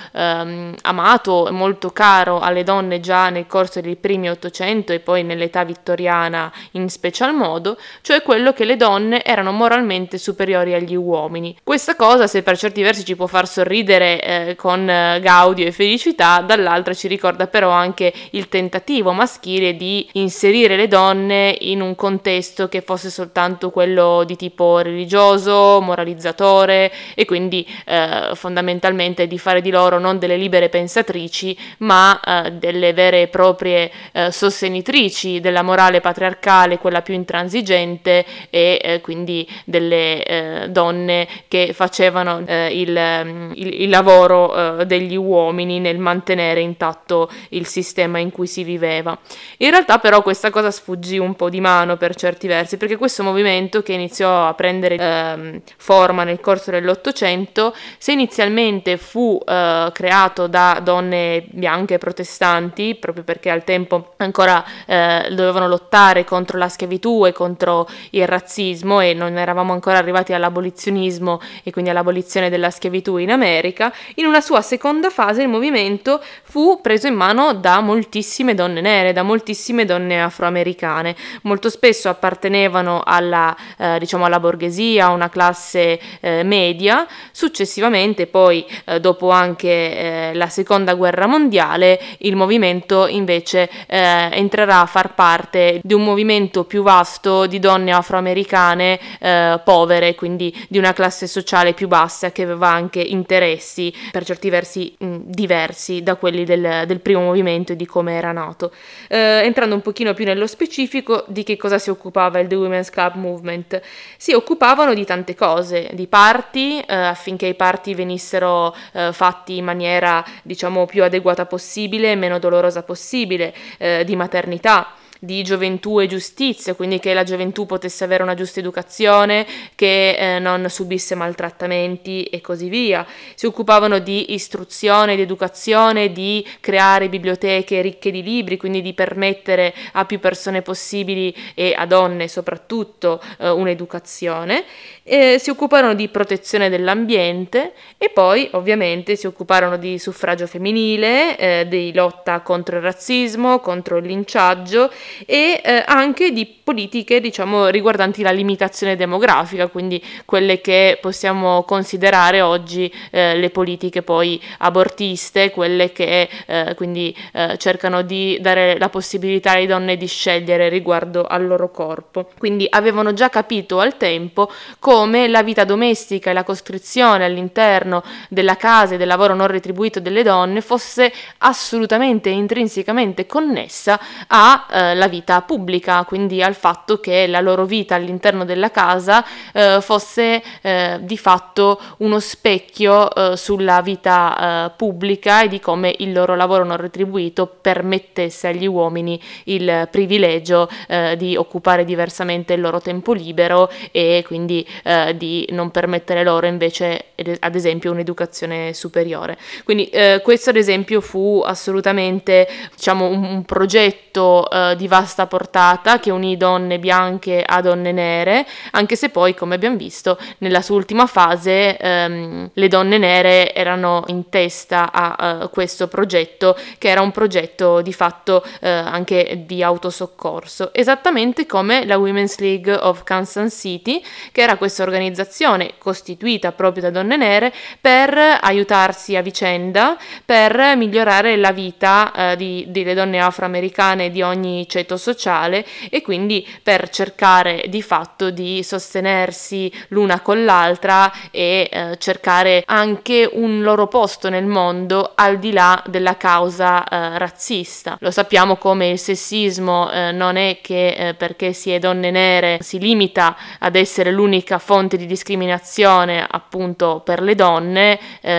amato e molto caro alle donne già nel corso dei primi Ottocento e poi nell'età vittoriana in special modo, cioè quello che le donne erano moralmente superiori agli uomini. Questa cosa, se per certi versi ci può far sorridere con gaudio e felicità, dall'altra ci ricorda però anche il tentativo maschile di inserire le donne in un contesto che fosse soltanto quello di tipo religioso, moralizzatore, e quindi fondamentalmente di fare di loro non delle libere pensatrici, ma delle vere e proprie sostenitrici della morale patriarcale, quella più intransigente, e quindi delle donne che facevano il lavoro degli uomini nel mantenere intatto il sistema in cui si viveva. In realtà però questa cosa sfuggì un po' di mano per certi versi, perché questo movimento, che iniziò a prendere forma nel corso dell'Ottocento, se inizialmente fu creato da donne bianche protestanti, proprio perché al tempo ancora dovevano lottare contro la schiavitù e contro il razzismo, e non eravamo ancora arrivati all'abolizionismo e quindi all'abolizione della schiavitù in America, in una sua seconda fase il movimento fu preso in mano da moltissime donne nere, da moltissime donne afroamericane. Molto spesso appartenevano alla borghesia, a una classe media. Successivamente poi, dopo anche la seconda guerra mondiale, il movimento invece entrerà a far parte di un movimento più vasto di donne afroamericane povere, quindi di una classe sociale più bassa, che aveva anche interessi per certi versi diversi da quelli del primo movimento e di come era nato. Entrando un pochino più nello specifico, di che cosa si occupava il The Women's Club Movement? Si occupavano di tante cose, di party, affinché i party venissero fatti in maniera, diciamo, più adeguata possibile, meno dolorosa possibile, di maternità, di gioventù e giustizia, quindi che la gioventù potesse avere una giusta educazione, che non subisse maltrattamenti e così via. Si occupavano di istruzione, di educazione, di creare biblioteche ricche di libri, quindi di permettere a più persone possibili e a donne soprattutto un'educazione. Si occuparono di protezione dell'ambiente e poi ovviamente si occuparono di suffragio femminile, di lotta contro il razzismo, contro il linciaggio e anche di politiche, diciamo, riguardanti la limitazione demografica, quindi quelle che possiamo considerare oggi le politiche poi abortiste, quelle che quindi cercano di dare la possibilità alle donne di scegliere riguardo al loro corpo. Quindi avevano già capito al tempo come la vita domestica e la costrizione all'interno della casa e del lavoro non retribuito delle donne fosse assolutamente intrinsecamente connessa alla vita pubblica, quindi al fatto che la loro vita all'interno della casa fosse di fatto uno specchio sulla vita pubblica e di come il loro lavoro non retribuito permettesse agli uomini il privilegio di occupare diversamente il loro tempo libero e quindi di non permettere loro invece ad esempio un'educazione superiore. Quindi questo ad esempio fu assolutamente, diciamo, un progetto di vasta portata che unì donne bianche a donne nere, anche se poi, come abbiamo visto, nella sua ultima fase le donne nere erano in testa a questo progetto, che era un progetto di fatto anche di autosoccorso, esattamente come la Women's League of Kansas City, che era questa organizzazione costituita proprio da donne nere per aiutarsi a vicenda, per migliorare la vita delle donne afroamericane di ogni ceto sociale e quindi per cercare di fatto di sostenersi l'una con l'altra e cercare anche un loro posto nel mondo al di là della causa razzista. Lo sappiamo come il sessismo non è che perché si è donne nere si limita ad essere l'unica fonte di discriminazione appunto per le donne,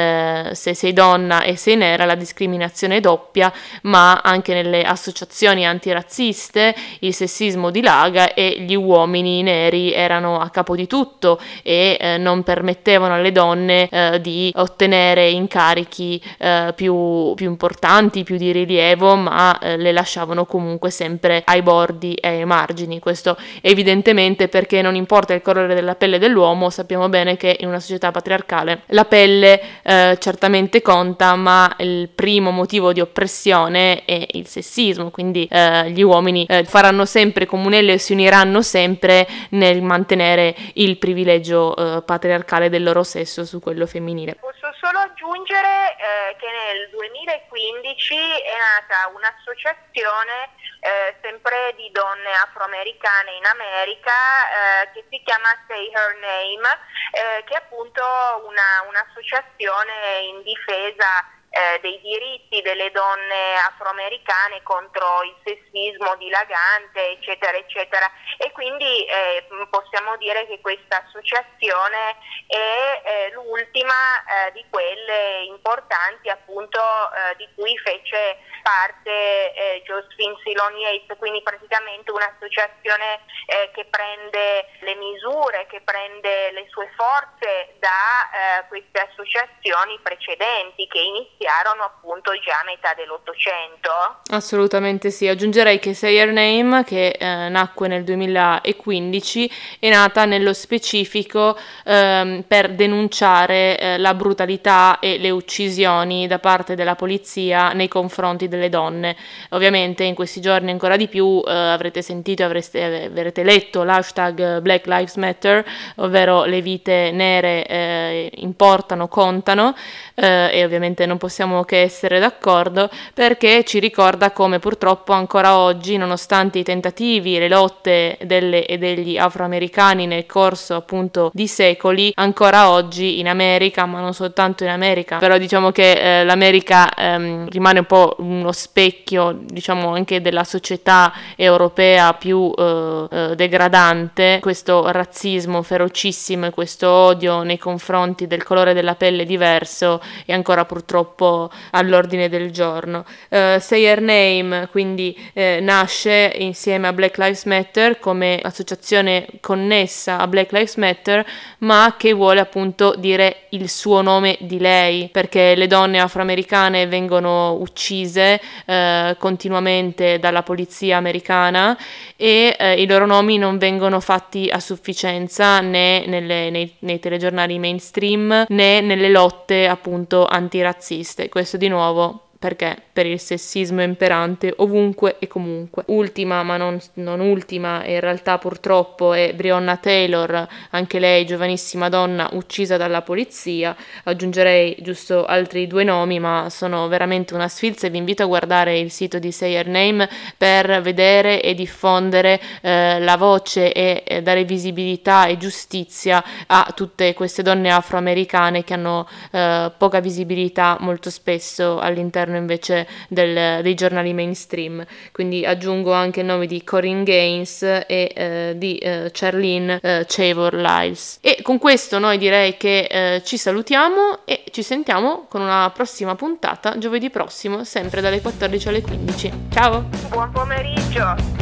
se sei donna e sei nera la discriminazione è doppia, ma anche nelle associazioni antirazziste il sessismo dilaga e gli uomini neri erano a capo di tutto e non permettevano alle donne di ottenere incarichi più importanti, più di rilievo, ma le lasciavano comunque sempre ai bordi e ai margini. Questo evidentemente perché non importa il colore della pelle dell'uomo, sappiamo bene che in una società patriarcale la pelle certamente conta, ma il primo motivo di oppressione è il sessismo, quindi gli uomini faranno sempre comunello e si uniranno sempre nel mantenere il privilegio patriarcale del loro sesso su quello femminile. Posso solo aggiungere che nel 2015 è nata un'associazione sempre di donne afroamericane in America che si chiama Say Her Name, che è appunto un'associazione in difesa dei diritti delle donne afroamericane contro il sessismo dilagante, eccetera, eccetera. E quindi possiamo dire che questa associazione è l'ultima di quelle importanti, appunto, di cui fece parte Josephine Silon Yates, quindi praticamente un'associazione che prende le misure, che prende le sue forze da queste associazioni precedenti che iniziarono appunto già a metà dell'Ottocento. Assolutamente sì, aggiungerei che Say Her Name, che nacque nel 2015, è nata nello specifico per denunciare la brutalità e le uccisioni da parte della polizia nei confronti delle donne. Ovviamente in questi giorni ancora di più avrete sentito, avrete letto l'hashtag Black Lives Matter, ovvero le vite nere importano, contano, e ovviamente non possiamo che essere d'accordo, perché ci ricorda come purtroppo ancora oggi, nonostante i tentativi e le lotte delle e degli afroamericani nel corso appunto di secoli, ancora oggi in America, ma non soltanto in America, però diciamo che l'America rimane un po' uno specchio, diciamo, anche della società europea più degradante, questo razzismo ferocissimo e questo odio nei confronti del colore della pelle diverso è ancora purtroppo all'ordine del giorno. Say Her Name quindi nasce insieme a Black Lives Matter come associazione connessa a Black Lives Matter, ma che vuole appunto dire il suo nome di lei, perché le donne afroamericane vengono uccise continuamente dalla polizia americana e i loro nomi non vengono fatti a sufficienza né nei telegiornali mainstream né nelle lotte appunto antirazziste. Questo di nuovo perché? Per il sessismo imperante ovunque e comunque. Ultima, ma non ultima, in realtà purtroppo è Breonna Taylor, anche lei giovanissima donna uccisa dalla polizia. Aggiungerei giusto altri 2 nomi, ma sono veramente una sfilza e vi invito a guardare il sito di Say Her Name per vedere e diffondere la voce e dare visibilità e giustizia a tutte queste donne afroamericane che hanno poca visibilità molto spesso all'interno invece dei giornali mainstream. Quindi aggiungo anche il nome di Corinne Gaines e di Charlene Chavor Lyles. E con questo noi direi che ci salutiamo e ci sentiamo con una prossima puntata giovedì prossimo, sempre dalle 14 alle 15. Ciao! Buon pomeriggio!